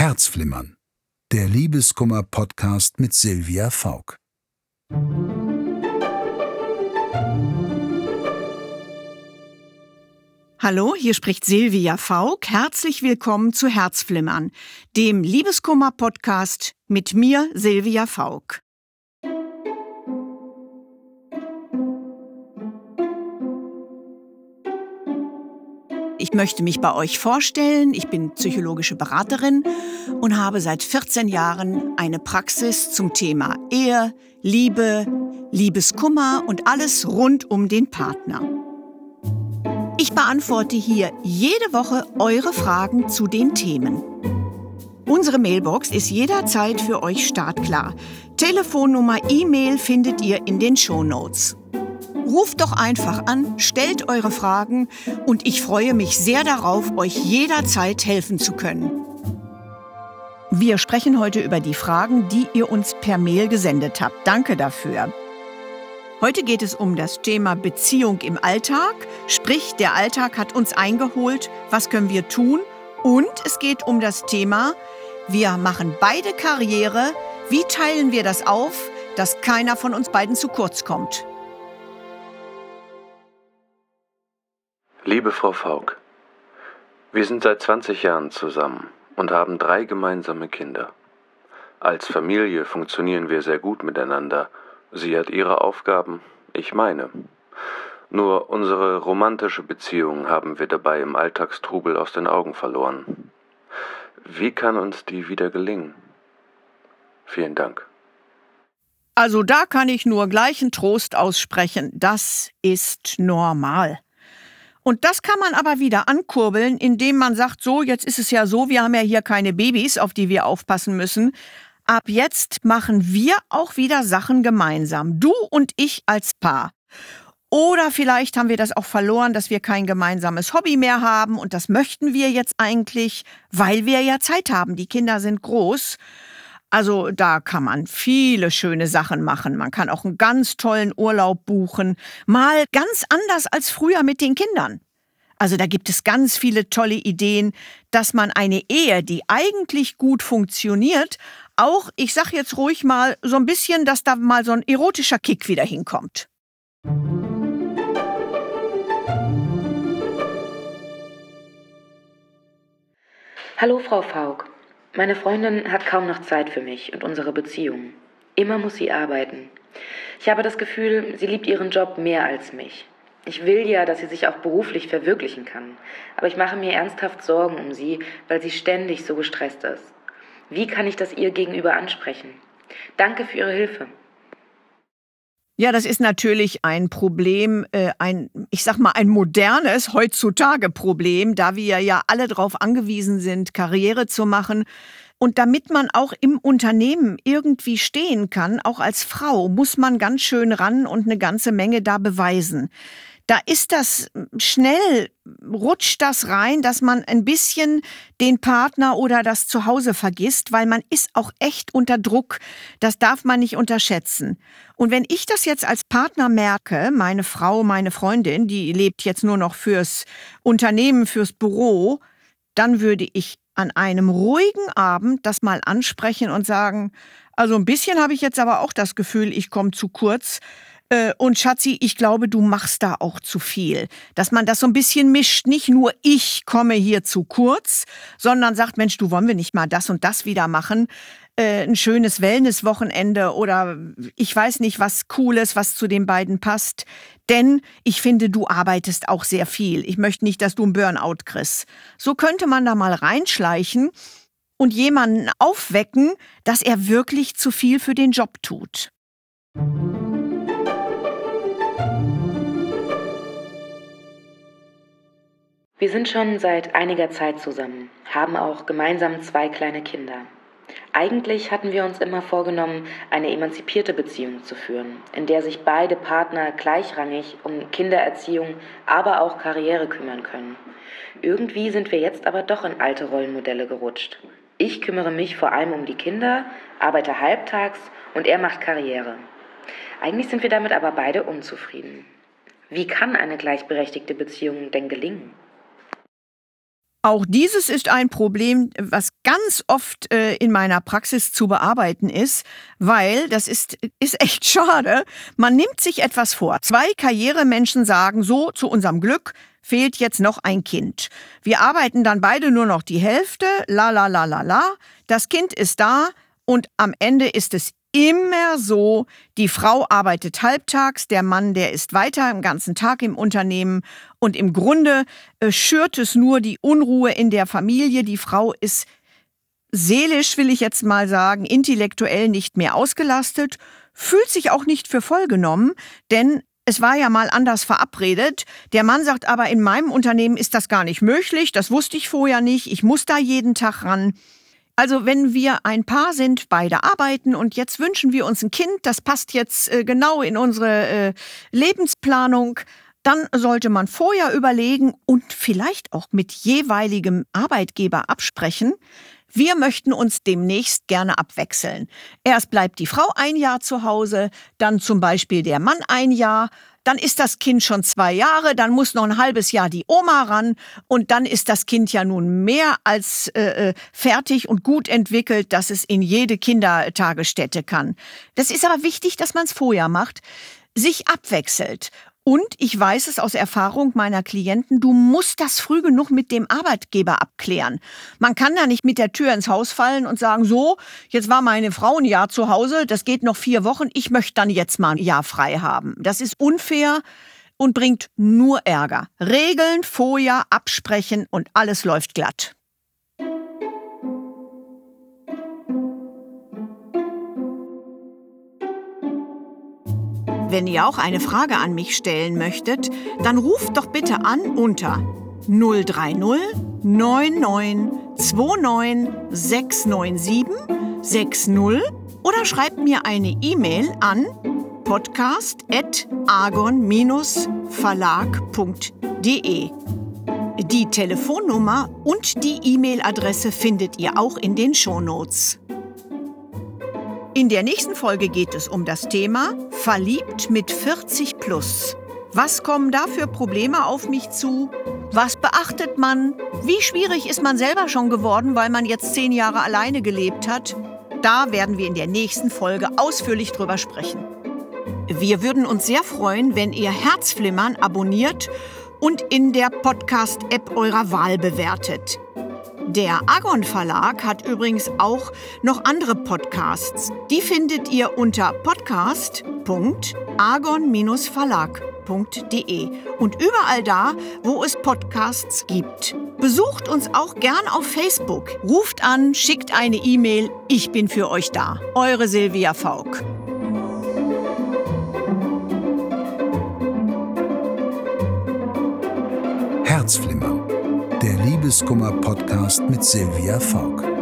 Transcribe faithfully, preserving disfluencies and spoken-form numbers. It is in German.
Herzflimmern, der Liebeskummer-Podcast mit Silvia Fauck. Hallo, hier spricht Silvia Fauck. Herzlich willkommen zu Herzflimmern, dem Liebeskummer-Podcast mit mir, Silvia Fauck. Ich möchte mich bei euch vorstellen. Ich bin psychologische Beraterin und habe seit vierzehn Jahren eine Praxis zum Thema Ehe, Liebe, Liebeskummer und alles rund um den Partner. Ich beantworte hier jede Woche eure Fragen zu den Themen. Unsere Mailbox ist jederzeit für euch startklar. Telefonnummer, E-Mail findet ihr in den Shownotes. Ruft doch einfach an, stellt eure Fragen und ich freue mich sehr darauf, euch jederzeit helfen zu können. Wir sprechen heute über die Fragen, die ihr uns per Mail gesendet habt. Danke dafür. Heute geht es um das Thema Beziehung im Alltag, sprich der Alltag hat uns eingeholt, was können wir tun? Und es geht um das Thema, wir machen beide Karriere, wie teilen wir das auf, dass keiner von uns beiden zu kurz kommt? Liebe Frau Fauck, wir sind seit zwanzig Jahren zusammen und haben drei gemeinsame Kinder. Als Familie funktionieren wir sehr gut miteinander. Sie hat ihre Aufgaben, ich meine. Nur unsere romantische Beziehung haben wir dabei im Alltagstrubel aus den Augen verloren. Wie kann uns die wieder gelingen? Vielen Dank. Also da kann ich nur gleichen Trost aussprechen. Das ist normal. Und das kann man aber wieder ankurbeln, indem man sagt, so, jetzt ist es ja so, wir haben ja hier keine Babys, auf die wir aufpassen müssen. Ab jetzt machen wir auch wieder Sachen gemeinsam. Du und ich als Paar. Oder vielleicht haben wir das auch verloren, dass wir kein gemeinsames Hobby mehr haben. Und das möchten wir jetzt eigentlich, weil wir ja Zeit haben. Die Kinder sind groß. Also da kann man viele schöne Sachen machen. Man kann auch einen ganz tollen Urlaub buchen. Mal ganz anders als früher mit den Kindern. Also da gibt es ganz viele tolle Ideen, dass man eine Ehe, die eigentlich gut funktioniert, auch, ich sag jetzt ruhig mal, so ein bisschen, dass da mal so ein erotischer Kick wieder hinkommt. Hallo Frau Fauck. Meine Freundin hat kaum noch Zeit für mich und unsere Beziehung. Immer muss sie arbeiten. Ich habe das Gefühl, sie liebt ihren Job mehr als mich. Ich will ja, dass sie sich auch beruflich verwirklichen kann. Aber ich mache mir ernsthaft Sorgen um sie, weil sie ständig so gestresst ist. Wie kann ich das ihr gegenüber ansprechen? Danke für Ihre Hilfe. Ja, das ist natürlich ein Problem, äh, ein, ich sag mal, ein modernes heutzutage Problem, da wir ja alle darauf angewiesen sind, Karriere zu machen. Und damit man auch im Unternehmen irgendwie stehen kann, auch als Frau, muss man ganz schön ran und eine ganze Menge da beweisen. Da ist das schnell, rutscht das rein, dass man ein bisschen den Partner oder das Zuhause vergisst, weil man ist auch echt unter Druck. Das darf man nicht unterschätzen. Und wenn ich das jetzt als Partner merke, meine Frau, meine Freundin, die lebt jetzt nur noch fürs Unternehmen, fürs Büro, dann würde ich an einem ruhigen Abend das mal ansprechen und sagen, also ein bisschen habe ich jetzt aber auch das Gefühl, ich komme zu kurz. Und Schatzi, ich glaube, du machst da auch zu viel. Dass man das so ein bisschen mischt. Nicht nur ich komme hier zu kurz, sondern sagt, Mensch, du, wollen wir nicht mal das und das wieder machen? Äh, ein schönes Wellnesswochenende oder ich weiß nicht, was Cooles, was zu den beiden passt. Denn ich finde, du arbeitest auch sehr viel. Ich möchte nicht, dass du einen Burnout kriegst. So könnte man da mal reinschleichen und jemanden aufwecken, dass er wirklich zu viel für den Job tut. Wir sind schon seit einiger Zeit zusammen, haben auch gemeinsam zwei kleine Kinder. Eigentlich hatten wir uns immer vorgenommen, eine emanzipierte Beziehung zu führen, in der sich beide Partner gleichrangig um Kindererziehung, aber auch Karriere kümmern können. Irgendwie sind wir jetzt aber doch in alte Rollenmodelle gerutscht. Ich kümmere mich vor allem um die Kinder, arbeite halbtags und er macht Karriere. Eigentlich sind wir damit aber beide unzufrieden. Wie kann eine gleichberechtigte Beziehung denn gelingen? Auch dieses ist ein Problem, was ganz oft äh, in meiner Praxis zu bearbeiten ist, weil das ist, ist echt schade. Man nimmt sich etwas vor. Zwei Karrieremenschen sagen so, zu unserem Glück fehlt jetzt noch ein Kind. Wir arbeiten dann beide nur noch die Hälfte, la la la la la. Das Kind ist da und am Ende ist es immer so, die Frau arbeitet halbtags, der Mann, der ist weiter im ganzen Tag im Unternehmen und im Grunde äh, schürt es nur die Unruhe in der Familie. Die Frau ist seelisch, will ich jetzt mal sagen, intellektuell nicht mehr ausgelastet, fühlt sich auch nicht für voll genommen, denn es war ja mal anders verabredet. Der Mann sagt aber, in meinem Unternehmen ist das gar nicht möglich, das wusste ich vorher nicht, ich muss da jeden Tag ran. Also wenn wir ein Paar sind, beide arbeiten und jetzt wünschen wir uns ein Kind, das passt jetzt äh, genau in unsere äh, Lebensplanung, dann sollte man vorher überlegen und vielleicht auch mit jeweiligem Arbeitgeber absprechen, wir möchten uns demnächst gerne abwechseln. Erst bleibt die Frau ein Jahr zu Hause, dann zum Beispiel der Mann ein Jahr, dann ist das Kind schon zwei Jahre, dann muss noch ein halbes Jahr die Oma ran und dann ist das Kind ja nun mehr als äh, fertig und gut entwickelt, dass es in jede Kindertagesstätte kann. Das ist aber wichtig, dass man es vorher macht, sich abwechselt. Und ich weiß es aus Erfahrung meiner Klienten, du musst das früh genug mit dem Arbeitgeber abklären. Man kann da nicht mit der Tür ins Haus fallen und sagen, so, jetzt war meine Frau ein Jahr zu Hause, das geht noch vier Wochen, ich möchte dann jetzt mal ein Jahr frei haben. Das ist unfair und bringt nur Ärger. Regeln vorher absprechen und alles läuft glatt. Wenn ihr auch eine Frage an mich stellen möchtet, dann ruft doch bitte an unter null drei null neun neun zwei neun sechs neun sieben sechs null oder schreibt mir eine E-Mail an podcast at argon verlag punkt de. Die Telefonnummer und die E-Mail-Adresse findet ihr auch in den Shownotes. In der nächsten Folge geht es um das Thema Verliebt mit vierzig plus. Was kommen da für Probleme auf mich zu? Was beachtet man? Wie schwierig ist man selber schon geworden, weil man jetzt zehn Jahre alleine gelebt hat? Da werden wir in der nächsten Folge ausführlich drüber sprechen. Wir würden uns sehr freuen, wenn ihr Herzflimmern abonniert und in der Podcast-App eurer Wahl bewertet. Der Argon Verlag hat übrigens auch noch andere Podcasts. Die findet ihr unter podcast punkt argon verlag punkt de und überall da, wo es Podcasts gibt. Besucht uns auch gern auf Facebook. Ruft an, schickt eine E-Mail. Ich bin für euch da. Eure Silvia Fauck. Herzflimmern, der Liebeskummer-Podcast mit Silvia Fauck.